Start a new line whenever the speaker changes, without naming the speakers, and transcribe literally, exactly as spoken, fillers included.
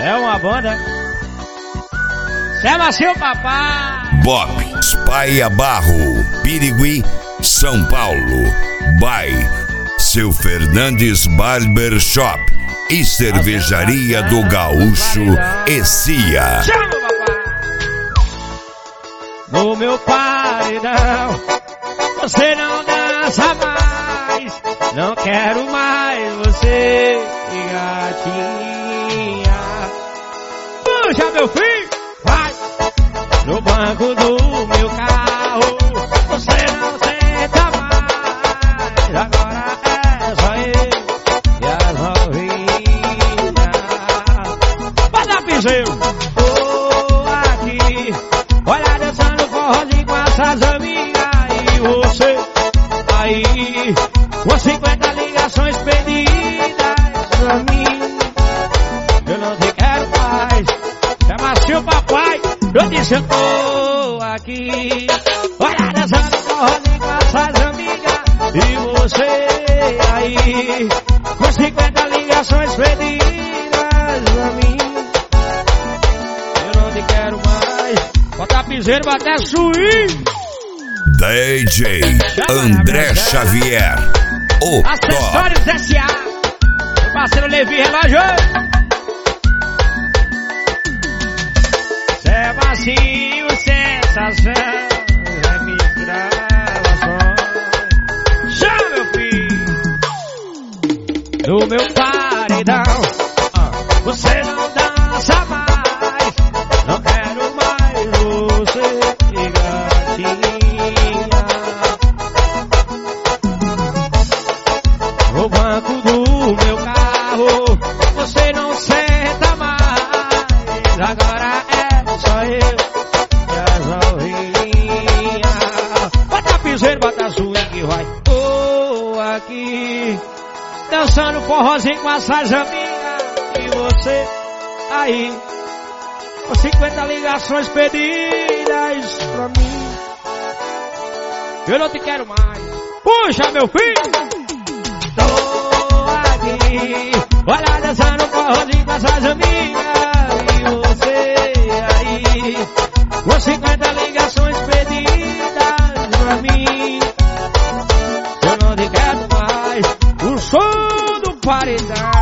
É uma banda. Chama seu papai.
Bob Espaia Barro, Pirigui, São Paulo. By Seu Fernandes Barber Shop e Cervejaria do Gaúcho e Cia.
Chama papai. No meu paredão você não dança mais. Não quero mais você, gatinha. Puxa meu filho, vai. No banco do meu carro você não senta mais. Agora é só eu e as novinhas. Vai dar piseiro. Tô aqui, olha dançando forrozinho com essas amigas. E você aí com cinquenta ligações perdidas pra mim. Eu não te quero mais. Chama seu papai. Eu disse eu tô aqui, olha dançando forrozinho com essas amigas. E você aí com cinquenta ligações perdidas pra mim. Eu não te quero mais. Bota piseiro, bota swing.
D J André Xavier, o
Acessórios S A. Meu parceiro Levi Relógio. Sebastião Sensação, remix gravações. Chama meu filho. No meu paredão ah, você não dança mais. Não quero mais você, gatinha. No banco do meu carro você não senta mais. Agora é só eu e as novinhas. Bota piseiro, bota swing, vai. Tô aqui dançando forrozinho com essas amigas. E você aí com cinquenta ligações perdidas pra mim. Eu não te quero mais. Puxa meu filho. Tô aqui, olha dançando forrozinho com essas amigas. E você aí com cinquenta ligações perdidas pra mim. Eu não te quero mais. O som do paredão.